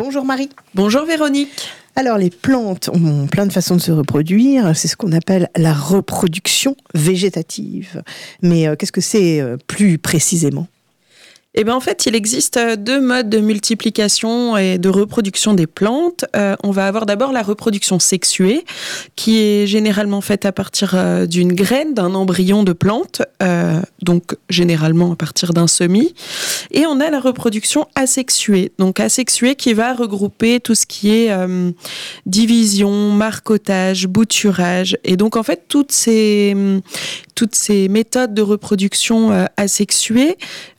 Bonjour Marie. Bonjour Véronique. Alors les plantes ont plein de façons de se reproduire, c'est ce qu'on appelle la reproduction végétative. Mais qu'est-ce que c'est plus précisément ? Eh bien, en fait, il existe deux modes de multiplication et de reproduction des plantes. On va avoir d'abord la reproduction sexuée, qui est généralement faite à partir d'une graine, d'un embryon de plante, donc généralement à partir d'un semis. Et on a la reproduction asexuée, donc asexuée qui va regrouper tout ce qui est division, marcottage, bouturage. Et donc, en fait, toutes ces méthodes de reproduction asexuée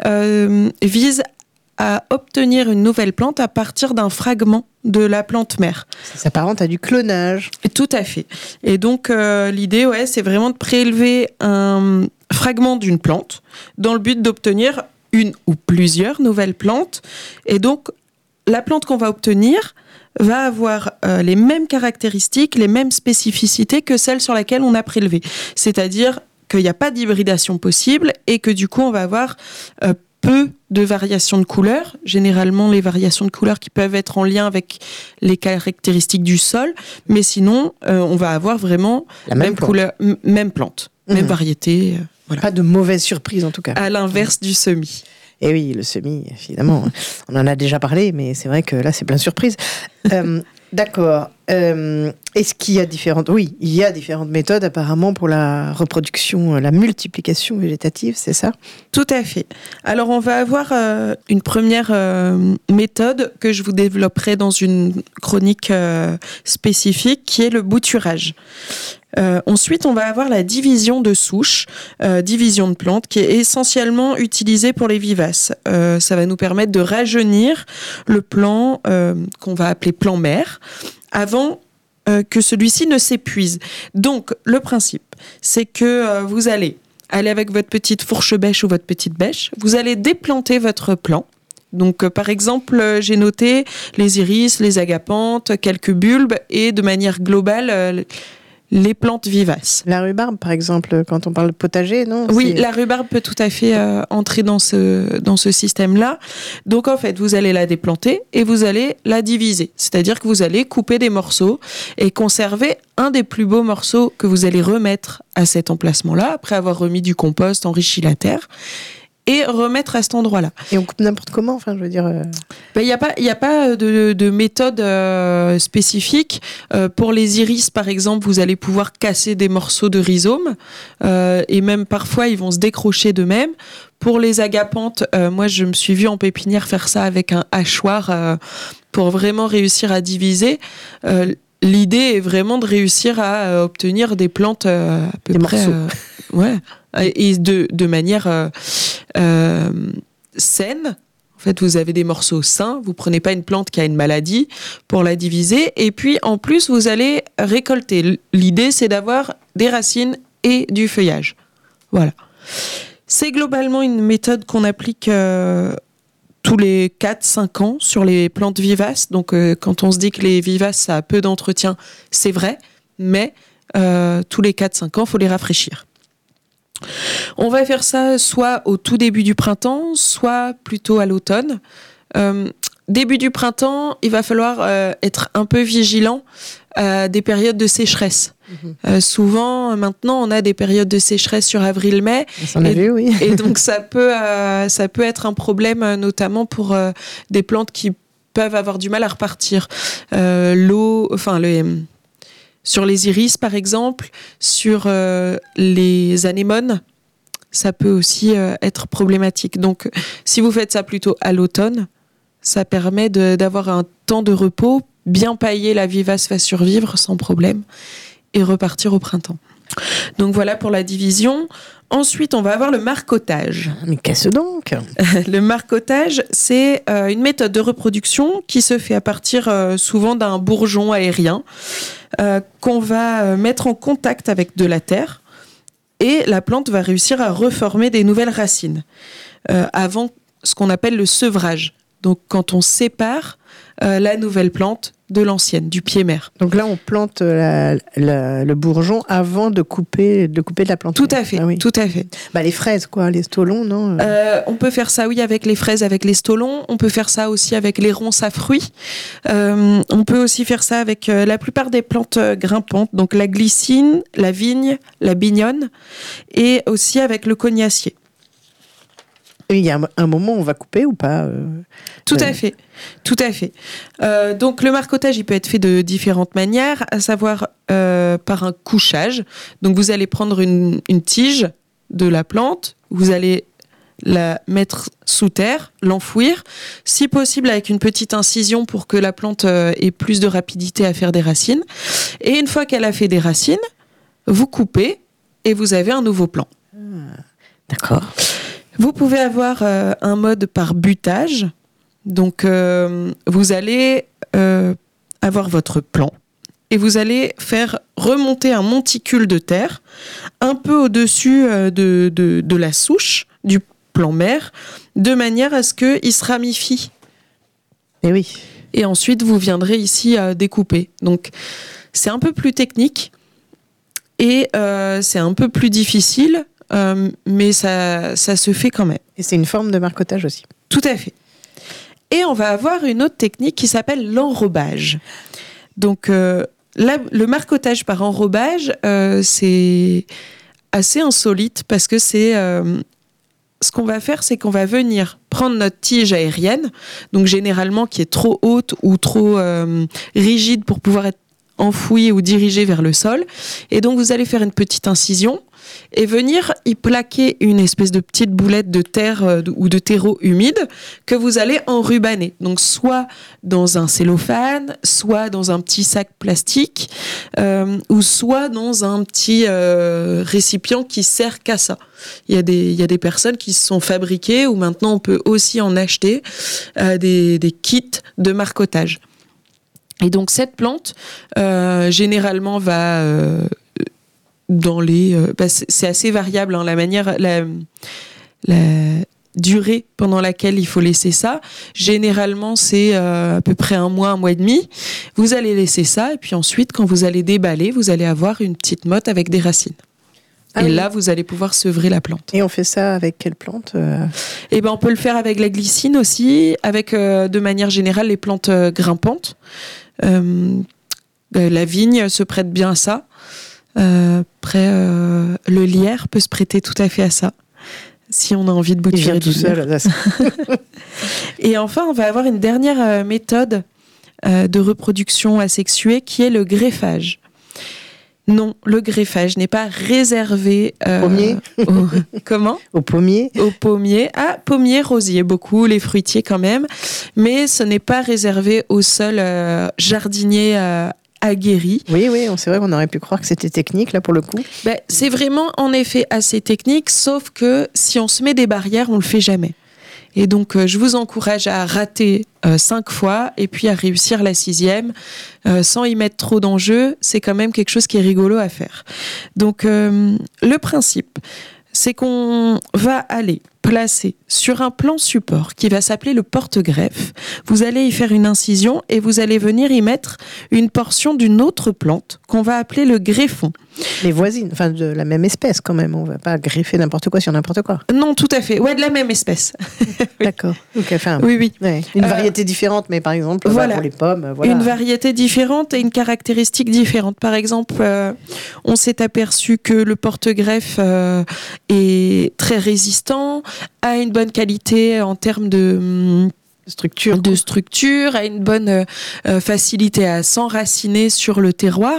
vise à obtenir une nouvelle plante à partir d'un fragment de la plante mère. Ça s'apparente à du clonage. Tout à fait. Et donc, l'idée, c'est vraiment de prélever un fragment d'une plante dans le but d'obtenir une ou plusieurs nouvelles plantes. Et donc, la plante qu'on va obtenir va avoir les mêmes caractéristiques, les mêmes spécificités que celle sur laquelle on a prélevé. C'est-à-dire qu'il n'y a pas d'hybridation possible et que du coup, on va avoir peu de variations de couleurs, généralement les variations de couleurs qui peuvent être en lien avec les caractéristiques du sol, mais sinon, on va avoir vraiment la même plante. Couleur, même plante, même variété. Voilà. Pas de mauvaise surprise en tout cas. À l'inverse du semis. Et oui, le semis, évidemment, on en a déjà parlé, mais c'est vrai que là, c'est plein de surprises. D'accord. Est-ce qu'il y a différentes... Oui, il y a différentes méthodes apparemment pour la reproduction, la multiplication végétative, c'est ça ? Tout à fait. Alors, on va avoir une première méthode que je vous développerai dans une chronique spécifique, qui est le bouturage. Ensuite, on va avoir la division de souches, division de plantes, qui est essentiellement utilisée pour les vivaces. Ça va nous permettre de rajeunir le plant qu'on va appeler plant mère, avant que celui-ci ne s'épuise. Donc, le principe, c'est que vous allez aller avec votre petite fourche bêche ou votre petite bêche, vous allez déplanter votre plant. Donc, par exemple, j'ai noté les iris, les agapanthes, quelques bulbes et de manière globale, les plantes vivaces. La rhubarbe, par exemple, quand on parle de potager, non ? Oui, la rhubarbe peut tout à fait entrer dans ce système-là. Donc, en fait, vous allez la déplanter et vous allez la diviser. C'est-à-dire que vous allez couper des morceaux et conserver un des plus beaux morceaux que vous allez remettre à cet emplacement-là, après avoir remis du compost, enrichi la terre, et remettre à cet endroit-là. Et on coupe n'importe comment, enfin, je veux dire... Il n'y a pas de méthode spécifique. Pour les iris, par exemple, vous allez pouvoir casser des morceaux de rhizome et même parfois, ils vont se décrocher d'eux-mêmes. Pour les agapanthes, moi, je me suis vue en pépinière faire ça avec un hachoir pour vraiment réussir à diviser. L'idée est vraiment de réussir à obtenir des plantes à peu près... et de manière saine. En fait, vous avez des morceaux sains, vous prenez pas une plante qui a une maladie pour la diviser, et puis en plus, vous allez récolter. L'idée, c'est d'avoir des racines et du feuillage. Voilà. C'est globalement une méthode qu'on applique tous les 4-5 ans sur les plantes vivaces. Donc, quand on se dit que les vivaces, ça a peu d'entretien, c'est vrai, mais tous les 4-5 ans, il faut les rafraîchir. On va faire ça soit au tout début du printemps, soit plutôt à l'automne. Début du printemps, il va falloir être un peu vigilant à des périodes de sécheresse. Souvent, maintenant, on a des périodes de sécheresse sur avril-mai. Oui. Et donc, ça peut être un problème, notamment pour des plantes qui peuvent avoir du mal à repartir. Sur les iris, par exemple, sur les anémones, ça peut aussi être problématique. Donc, si vous faites ça plutôt à l'automne, ça permet d'avoir un temps de repos, bien pailler, la vivace va survivre sans problème, et repartir au printemps. Donc voilà pour la division. Ensuite, on va avoir le marcottage. Mais qu'est-ce donc ? Le marcottage, c'est une méthode de reproduction qui se fait à partir souvent d'un bourgeon aérien qu'on va mettre en contact avec de la terre, et la plante va réussir à reformer des nouvelles racines avant ce qu'on appelle le sevrage. Donc quand on sépare la nouvelle plante de l'ancienne, du pied mère. Donc là, on plante le bourgeon avant de couper de la plante. Tout à fait, Ah oui. tout à fait. Les fraises, quoi, les stolons, non On peut faire ça, oui, avec les fraises, avec les stolons. On peut faire ça aussi avec les ronces à fruits. On peut aussi faire ça avec la plupart des plantes grimpantes, donc la glycine, la vigne, la bignonne, et aussi avec le cognacier. Il y a un moment où on va couper ou pas Tout à fait, tout à fait. Donc le marcottage, il peut être fait de différentes manières, à savoir par un couchage. Donc vous allez prendre une tige de la plante, vous allez la mettre sous terre, l'enfouir, si possible avec une petite incision pour que la plante ait plus de rapidité à faire des racines. Et une fois qu'elle a fait des racines, vous coupez et vous avez un nouveau plant. D'accord. Vous pouvez avoir un mode par butage. Donc, vous allez avoir votre plant et vous allez faire remonter un monticule de terre un peu au-dessus de la souche du plant mère, de manière à ce qu'il se ramifie. Et oui. Et ensuite, vous viendrez ici découper. Donc, c'est un peu plus technique et c'est un peu plus difficile. Mais ça se fait quand même. Et c'est une forme de marcottage aussi. Tout à fait. Et on va avoir une autre technique qui s'appelle l'enrobage. Donc, le marcottage par enrobage, c'est assez insolite parce que c'est... ce qu'on va faire, c'est qu'on va venir prendre notre tige aérienne, donc généralement qui est trop haute ou trop rigide pour pouvoir être enfouie ou dirigée vers le sol. Et donc, vous allez faire une petite incision et venir y plaquer une espèce de petite boulette de terre ou de terreau humide que vous allez enrubaner. Donc, soit dans un cellophane, soit dans un petit sac plastique, ou soit dans un petit récipient qui sert qu'à ça. Il y a des personnes qui se sont fabriquées, ou maintenant on peut aussi en acheter, des kits de marcottage. Et donc cette plante, généralement, va dans les... c'est assez variable, hein, la manière... la durée pendant laquelle il faut laisser ça. Généralement, c'est à peu près 1 mois, 1 mois et demi. Vous allez laisser ça, et puis ensuite, quand vous allez déballer, vous allez avoir une petite motte avec des racines. Et là, vous allez pouvoir sevrer la plante. Et on fait ça avec quelle plante Eh ben, on peut le faire avec la glycine aussi, avec, de manière générale, les plantes grimpantes. La vigne se prête bien à ça. Après, le lierre peut se prêter tout à fait à ça, si on a envie de bouturer tout seul. Et enfin, on va avoir une dernière méthode de reproduction asexuée qui est le greffage. Non, le greffage n'est pas réservé pommier. Comment ? Au pommier. Au pommier. Ah, pommier, rosier, beaucoup, les fruitiers quand même. Mais ce n'est pas réservé aux seuls jardiniers aguerris. Oui, c'est vrai qu'on aurait pu croire que c'était technique, là, pour le coup. C'est vraiment, en effet, assez technique, sauf que si on se met des barrières, on ne le fait jamais. Et donc, je vous encourage à rater 5 fois et puis à réussir la 6e sans y mettre trop d'enjeux. C'est quand même quelque chose qui est rigolo à faire. Donc, le principe, c'est qu'on va aller placer sur un plan support qui va s'appeler le porte-greffe. Vous allez y faire une incision et vous allez venir y mettre une portion d'une autre plante qu'on va appeler le greffon. Les voisines, enfin de la même espèce quand même, on ne va pas greffer n'importe quoi sur n'importe quoi. Non, tout à fait, ouais, de la même espèce. D'accord. Okay, enfin, oui. Ouais. Une variété différente, mais par exemple, voilà. Pour les pommes, voilà. Une variété différente et une caractéristique différente. Par exemple, on s'est aperçu que le porte-greffe est très résistant, a une bonne qualité en termes de structure, a une bonne facilité à s'enraciner sur le terroir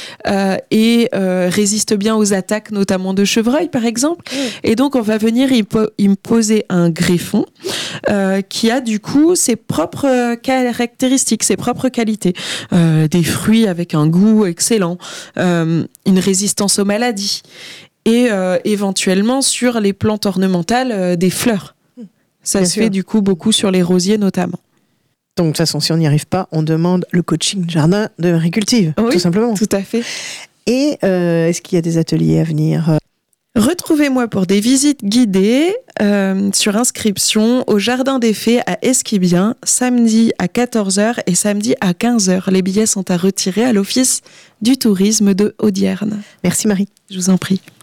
et résiste bien aux attaques, notamment de chevreuil, par exemple. Et donc, on va venir y poser un greffon qui a du coup ses propres caractéristiques, ses propres qualités. Des fruits avec un goût excellent, une résistance aux maladies et éventuellement sur les plantes ornementales, des fleurs. Ça se fait du coup beaucoup sur les rosiers notamment. Donc de toute façon, si on n'y arrive pas, on demande le coaching jardin de Marie Cultive, tout simplement. Tout à fait. Et est-ce qu'il y a des ateliers à venir Retrouvez-moi pour des visites guidées sur inscription au Jardin des Fées à Esquibien, samedi à 14h et samedi à 15h. Les billets sont à retirer à l'Office du tourisme de Audierne. Merci Marie. Je vous en prie.